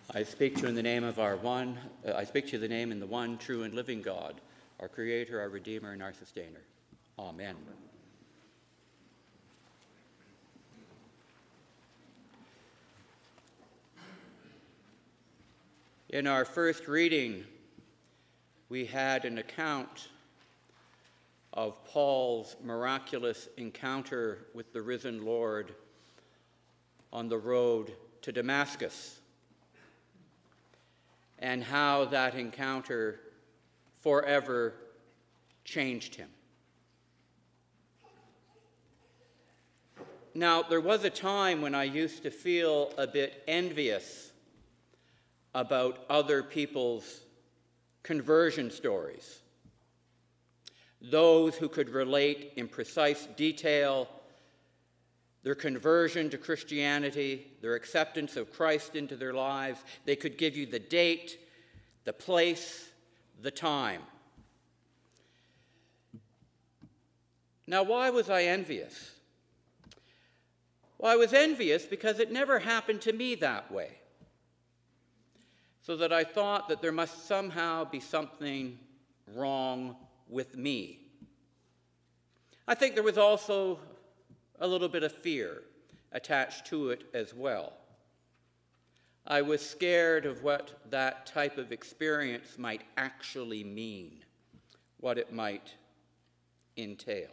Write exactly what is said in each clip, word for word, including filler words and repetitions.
I speak to you in the name of our one, uh, I speak to you in the name in the one true and living God, our Creator, our Redeemer, and our Sustainer. Amen. In our first reading, we had an account of Paul's miraculous encounter with the risen Lord on the road to Damascus, and how that encounter forever changed him. Now, there was a time when I used to feel a bit envious about other people's conversion stories, those who could relate in precise detail their conversion to Christianity, their acceptance of Christ into their lives. They could give you the date, the place, the time. Now, why was I envious? Well, I was envious because it never happened to me that way. So that I thought that there must somehow be something wrong with me. I think there was also a little bit of fear attached to it as well. I was scared of what that type of experience might actually mean, what it might entail.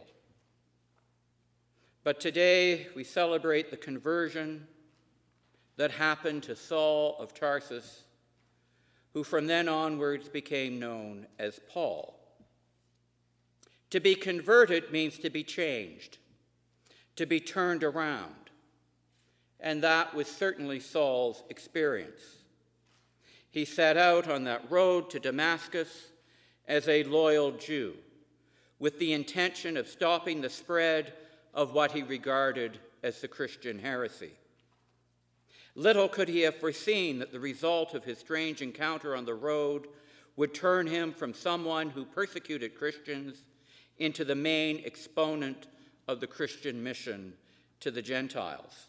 But today we celebrate the conversion that happened to Saul of Tarsus, who from then onwards became known as Paul. To be converted means to be changed, to be turned around. And that was certainly Saul's experience. He set out on that road to Damascus as a loyal Jew, with the intention of stopping the spread of what he regarded as the Christian heresy. Little could he have foreseen that the result of his strange encounter on the road would turn him from someone who persecuted Christians into the main exponent of the Christian mission to the Gentiles.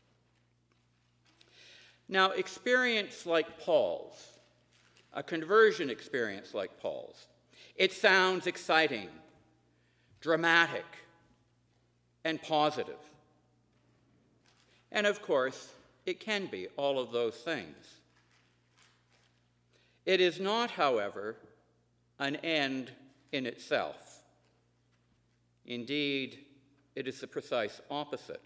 Now, experience like Paul's, a conversion experience like Paul's, it sounds exciting, dramatic, and positive. And of course, it can be all of those things. It is not, however, an end in itself. Indeed, it is the precise opposite.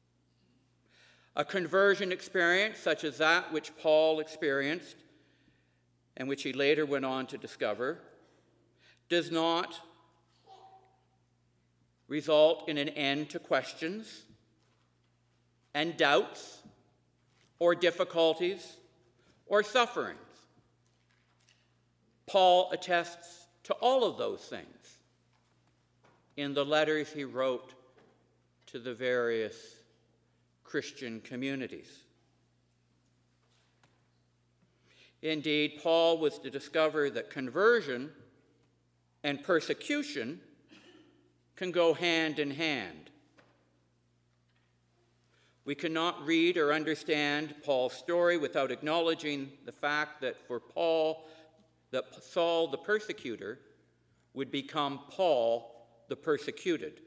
A conversion experience such as that which Paul experienced and which he later went on to discover does not result in an end to questions and doubts or difficulties or sufferings. Paul attests to all of those things in the letters he wrote to the various Christian communities. Indeed, Paul was to discover that conversion and persecution can go hand in hand. We cannot read or understand Paul's story without acknowledging the fact that for Paul, that Saul the persecutor would become Paul the persecuted.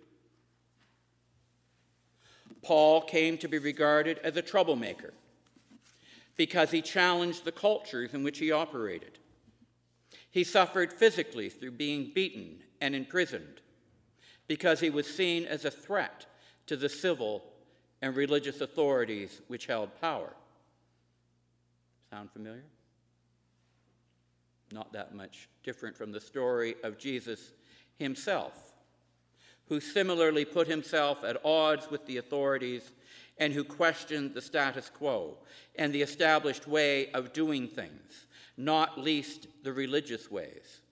Paul came to be regarded as a troublemaker because he challenged the cultures in which he operated. He suffered physically through being beaten and imprisoned because he was seen as a threat to the civil and religious authorities which held power. Sound familiar? Not that much different from the story of Jesus himself, who similarly put himself at odds with the authorities and who questioned the status quo and the established way of doing things, not least the religious ways.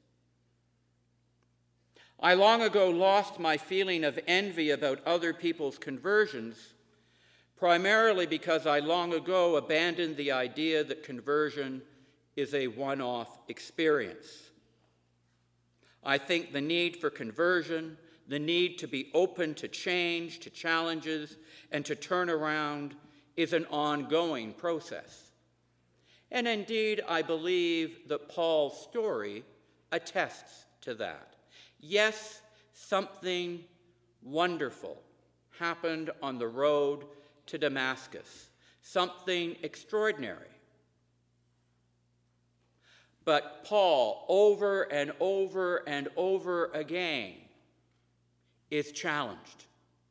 I long ago lost my feeling of envy about other people's conversions, primarily because I long ago abandoned the idea that conversion is a one-off experience. I think the need for conversion, the need to be open to change, to challenges, and to turn around is an ongoing process. And indeed, I believe that Paul's story attests to that. Yes, something wonderful happened on the road to Damascus, something extraordinary. But Paul, over and over and over again, is challenged.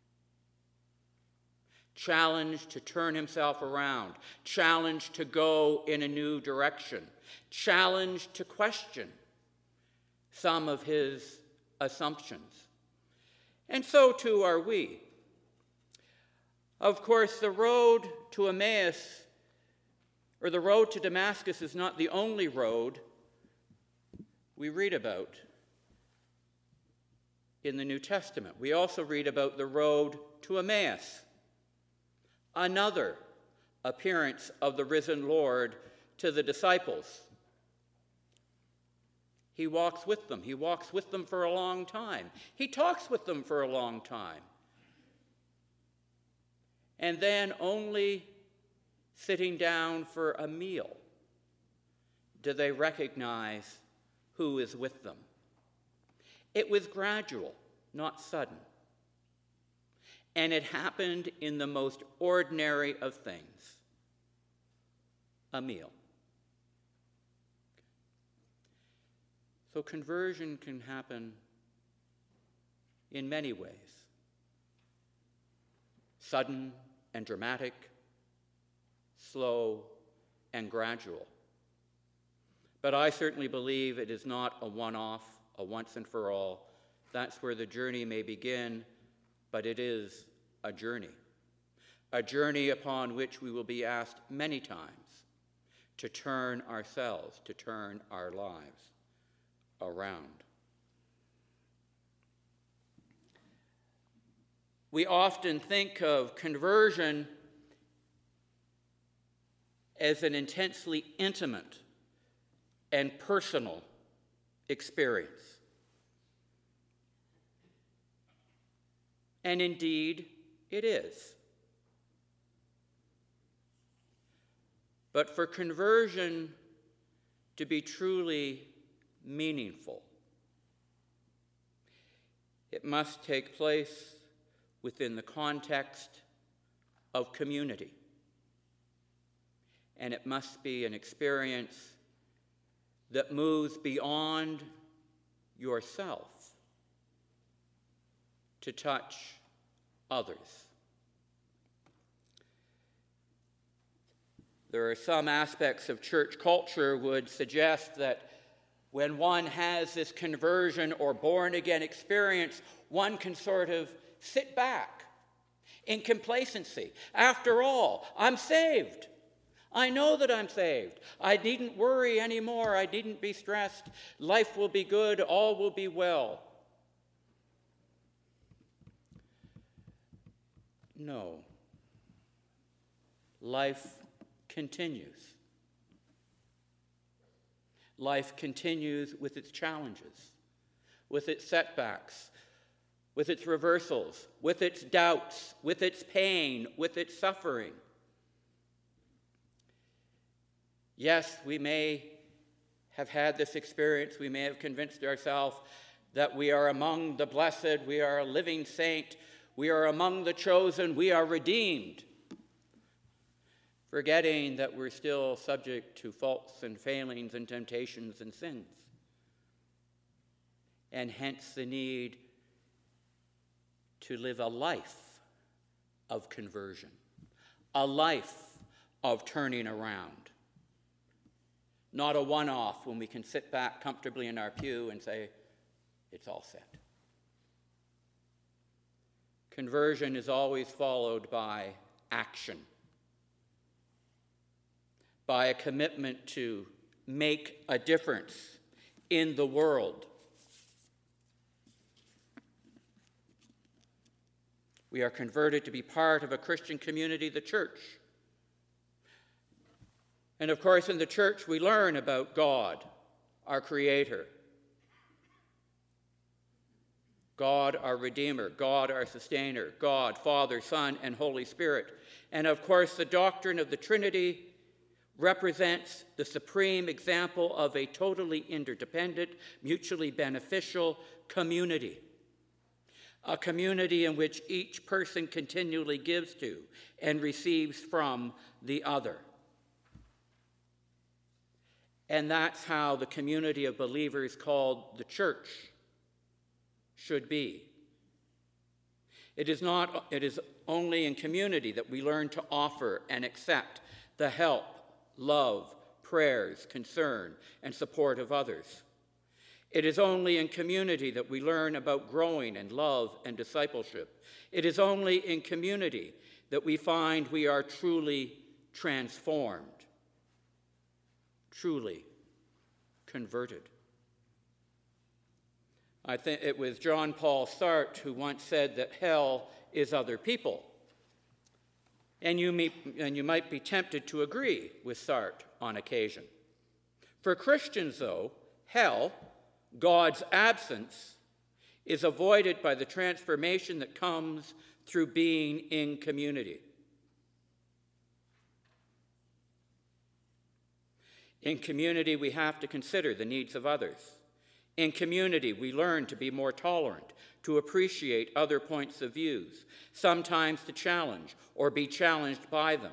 Challenged to turn himself around, challenged to go in a new direction, challenged to question some of his assumptions. And so too are we. Of course, the road to Emmaus, or the road to Damascus, is not the only road we read about in the New Testament. We also read about the road to Emmaus, another appearance of the risen Lord to the disciples. He walks with them. He walks with them for a long time. He talks with them for a long time. And then only sitting down for a meal do they recognize who is with them. It was gradual, not sudden. And it happened in the most ordinary of things, a meal. So conversion can happen in many ways. Sudden and dramatic, slow and gradual. But I certainly believe it is not a one-off, a once and for all. That's where the journey may begin, but it is a journey. A journey upon which we will be asked many times to turn ourselves, to turn our lives around. We often think of conversion as an intensely intimate and personal experience. And indeed, it is. But for conversion to be truly meaningful, it must take place within the context of community. And it must be an experience that moves beyond yourself to touch others. There are some aspects of church culture would suggest that when one has this conversion or born-again experience, one can sort of sit back in complacency. After all, I'm saved. I know that I'm saved. I needn't worry anymore. I needn't be stressed. Life will be good. All will be well. No. Life continues. Life continues with its challenges, with its setbacks, with its reversals, with its doubts, with its pain, with its suffering. Yes, we may have had this experience. We may have convinced ourselves that we are among the blessed, we are a living saint, we are among the chosen, we are redeemed, forgetting that we're still subject to faults and failings and temptations and sins. And hence the need to live a life of conversion, a life of turning around. Not a one-off when we can sit back comfortably in our pew and say, it's all set. Conversion is always followed by action, by a commitment to make a difference in the world. We are converted to be part of a Christian community, the church. And of course, in the church, we learn about God, our Creator, God, our Redeemer, God, our Sustainer, God, Father, Son, and Holy Spirit. And of course, the doctrine of the Trinity represents the supreme example of a totally interdependent, mutually beneficial community. A community in which each person continually gives to and receives from the other. And that's how the community of believers called the church should be. It is not, it is only in community that we learn to offer and accept the help, love, prayers, concern, and support of others. It is only in community that we learn about growing in love and discipleship. It is only in community that we find we are truly transformed, truly converted. I think it was John Paul Sartre who once said that hell is other people. And you, may, and you might be tempted to agree with Sartre on occasion. For Christians, though, hell, God's absence, is avoided by the transformation that comes through being in community. In community, we have to consider the needs of others. In community, we learn to be more tolerant, to appreciate other points of view, sometimes to challenge or be challenged by them.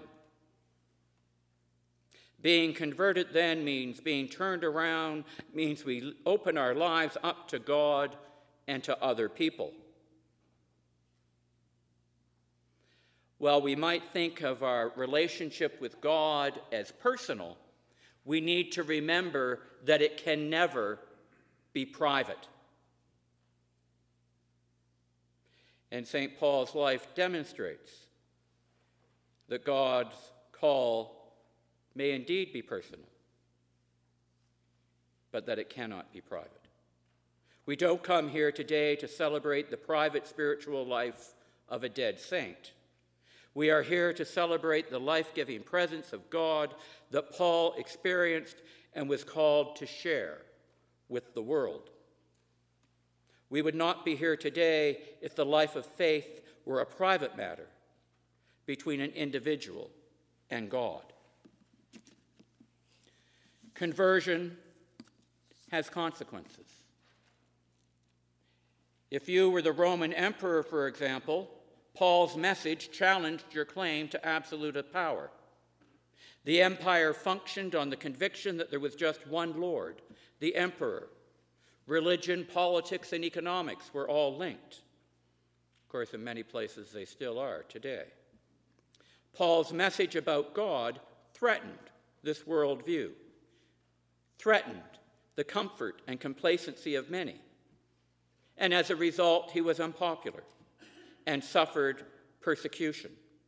Being converted then means being turned around, means we open our lives up to God and to other people. While we might think of our relationship with God as personal, we need to remember that it can never be private. And Saint Paul's life demonstrates that God's call may indeed be personal, but that it cannot be private. We don't come here today to celebrate the private spiritual life of a dead saint. We are here to celebrate the life-giving presence of God that Paul experienced and was called to share with the world. We would not be here today if the life of faith were a private matter between an individual and God. Conversion has consequences. If you were the Roman emperor, for example, Paul's message challenged your claim to absolute power. The empire functioned on the conviction that there was just one Lord, the emperor. Religion, politics, and economics were all linked. Of course, in many places they still are today. Paul's message about God threatened this worldview, threatened the comfort and complacency of many. And as a result, he was unpopular and suffered persecution.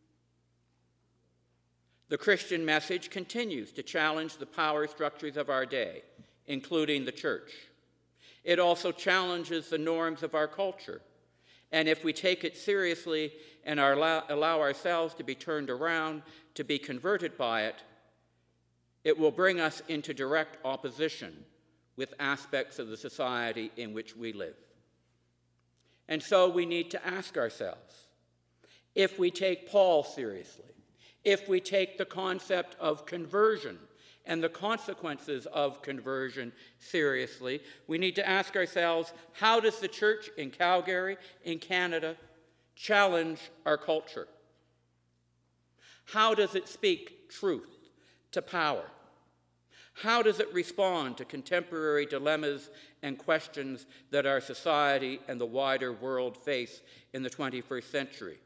The Christian message continues to challenge the power structures of our day, including the church. It also challenges the norms of our culture. And if we take it seriously and allow, allow ourselves to be turned around, to be converted by it, it will bring us into direct opposition with aspects of the society in which we live. And so we need to ask ourselves, if we take Paul seriously, if we take the concept of conversion and the consequences of conversion seriously, we need to ask ourselves, how does the church in Calgary, in Canada, challenge our culture? How does it speak truth to power? How does it respond to contemporary dilemmas and questions that our society and the wider world face in the twenty-first century?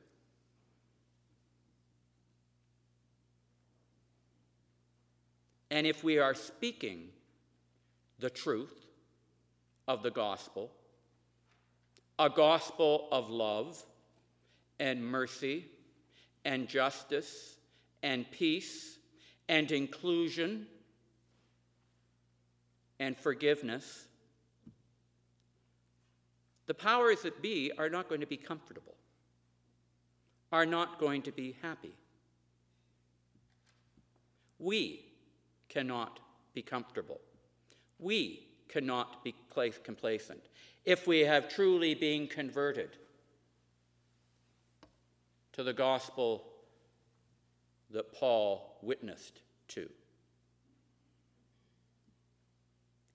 And if we are speaking the truth of the gospel, a gospel of love and mercy and justice and peace and inclusion and forgiveness, the powers that be are not going to be comfortable, are not going to be happy. We cannot be comfortable. We cannot be complacent if we have truly been converted to the gospel that Paul witnessed to.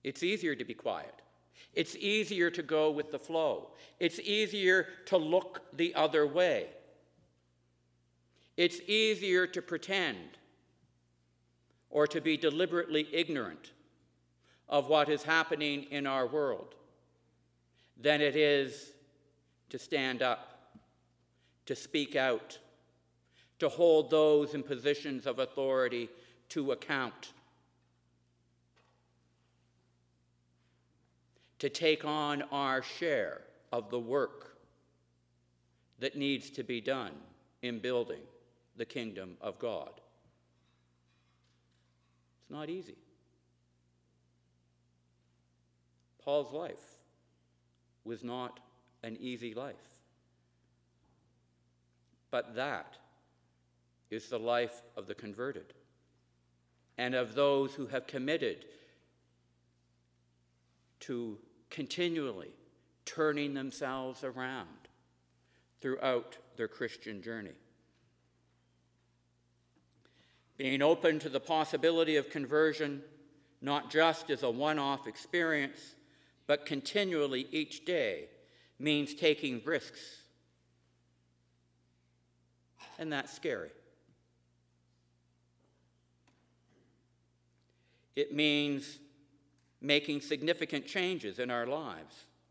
It's easier to be quiet. It's easier to go with the flow. It's easier to look the other way. It's easier to pretend or to be deliberately ignorant of what is happening in our world than it is to stand up, to speak out, to hold those in positions of authority to account, to take on our share of the work that needs to be done in building the kingdom of God. It's not easy. Paul's life was not an easy life. But that is the life of the converted and of those who have committed to continually turning themselves around throughout their Christian journey. Being open to the possibility of conversion, not just as a one-off experience, but continually each day, means taking risks. And that's scary. It means making significant changes in our lives.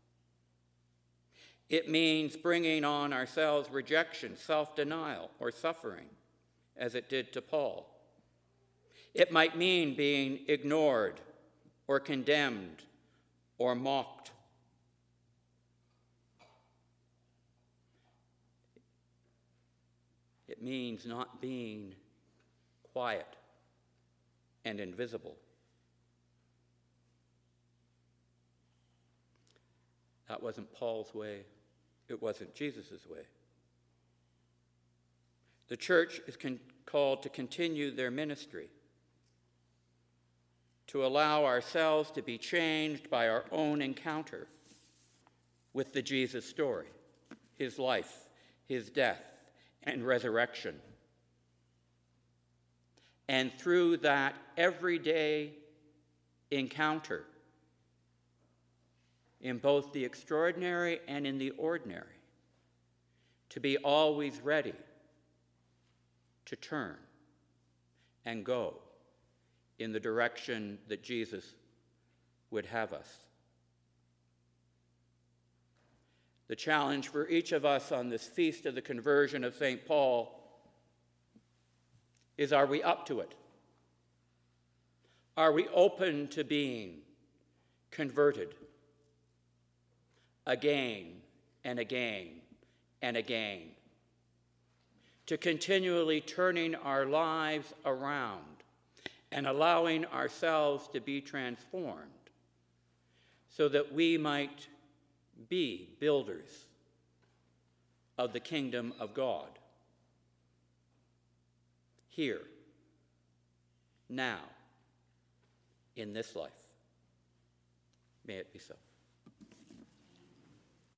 It means bringing on ourselves rejection, self-denial, or suffering, as it did to Paul. It might mean being ignored or condemned or mocked. It means not being quiet and invisible. That wasn't Paul's way. It wasn't Jesus' way. The church is con- called to continue their ministry, to allow ourselves to be changed by our own encounter with the Jesus story, his life, his death, and resurrection. And through that everyday encounter, in both the extraordinary and in the ordinary, to be always ready to turn and go in the direction that Jesus would have us. The challenge for each of us on this feast of the conversion of Saint Paul is, are we up to it? Are we open to being converted again and again and again, to continually turning our lives around and allowing ourselves to be transformed so that we might be builders of the kingdom of God here, now, in this life? May it be so.